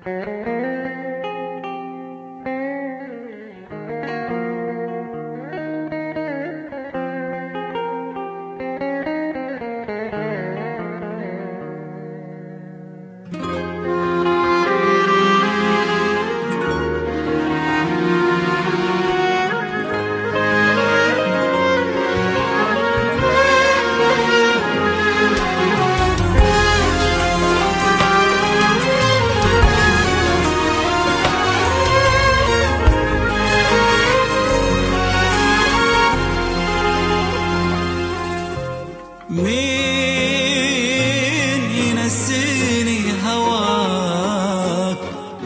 مين ينسيني هواك؟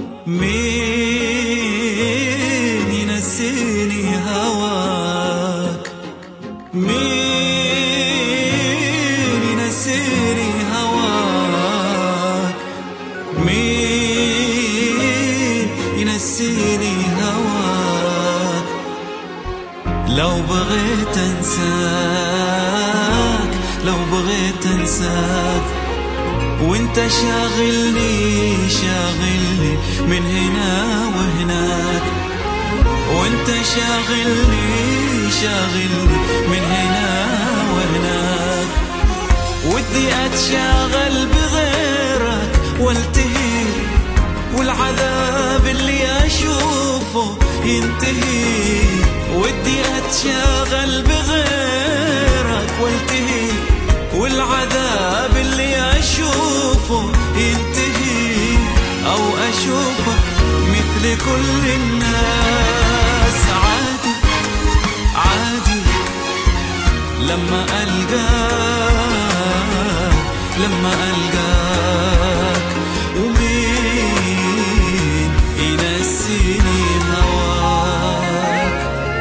مين ينسيني هواك؟ مين ينسيني هواك؟ مين ينسيني هواك؟ لو بغيت انساك، لو بغيت انساك وانت شاغلني شاغلني من هنا وهناك، وانت شاغلني شاغلني من هنا وهناك، ودي اتشاغل بغيرك والتهي، والعذاب اللي اشوفه ينتهي، ودي اتشاغل بغيرك والتهي، والعذاب اللي اشوفه ينتهي، او اشوفك مثل كل الناس. عادي عادي لما القاك، لما القاك، ومين ينسيني هواك؟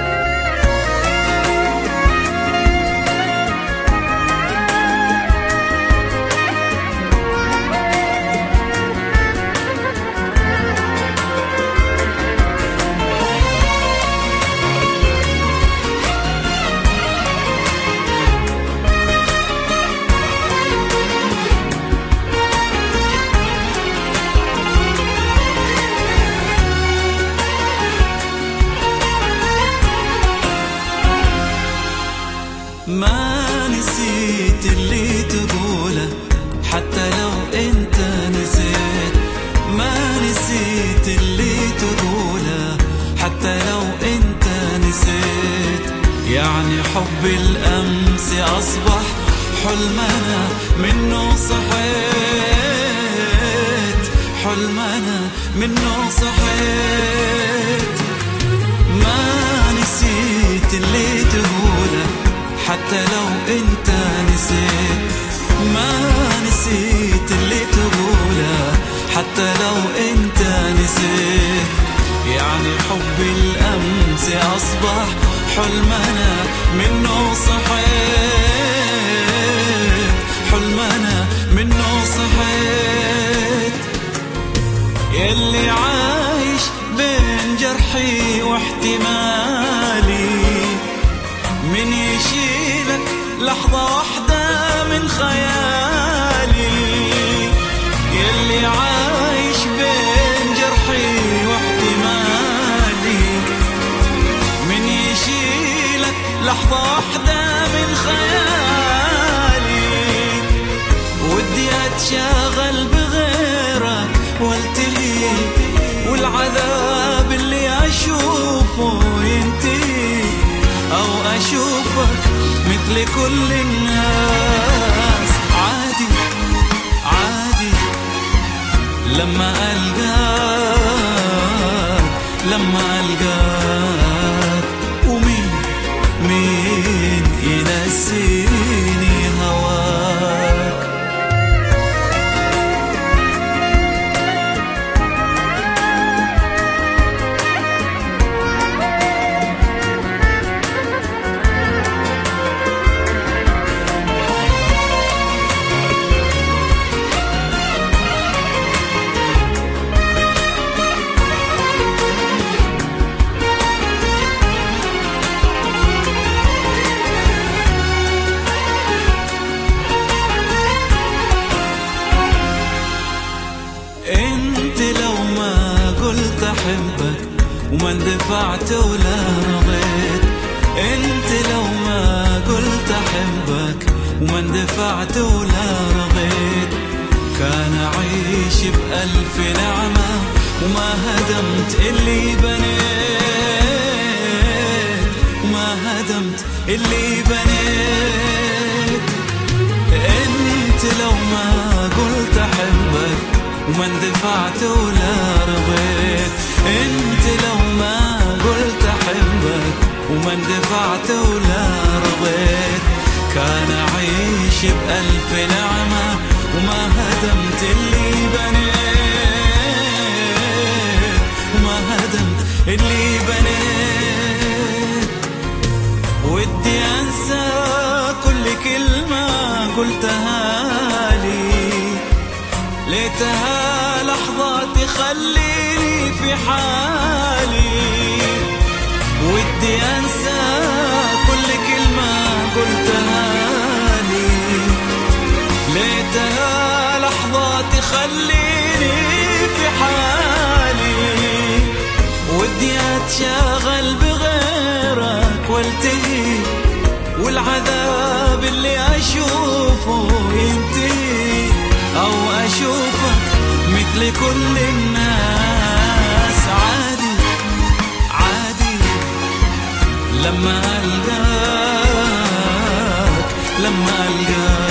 ما نسيت اللي تقوله حتى لو انت نسيت، ما نسيت اللي تقوله حتى لو انت نسيت، يعني حب الامس اصبح حلمنا منه صحيت، حلمنا منه صحيت. ما نسيت اللي تقوله حتى لو انت نسيت، ما نسيت اللي تقوله حتى لو انت نسيت، يعني حب الامس اصبح حلمنا منه صحيت، حلمنا منه صحيت. يلي عايش بين جرحي واحتمالي، من يشيلك لحظة واحدة من خيالي، يلي عايش بين جرحي واحتمالي، من يشيلك لحظة واحدة من خيالي، ودي اتشاغل بغيرك والتهي، والعذاب اللي اشوفه ينتهي، أو أشوفك مثل كل الناس. عادي عادي لما ألقاك، لما ألقاك، ومين مين ينسيني هواك؟ أحبك وما اندفعت ولا رضيت. انت لو ما قلت أحبك وما اندفعت ولا رضيت، كان أعيش بألف نعمة وما هدمت اللي بنيت، وما هدمت اللي بنيت. انت لو ما قلت أحبك وما اندفعت ولا رضيت، انت لو ما قلت أحبك وما اندفعت ولا رضيت، كان أعيش بألف نعمة وما هدمت اللي بنيت، وما هدمت اللي بنيت. ودي أنسى كل كلمة قلتها لي، ليتها لحظة تخليني في حالي. ودي أنسى كل كلمة قلتها لي، ليتها لحظة تخليني في حالي. ودي أتشاغل بغيرك والتهي، والعذاب اللي أشوفه ينتهي، أو أشوفك مثل كل الناس. عادي عادي لما ألقاك، لما ألقاك.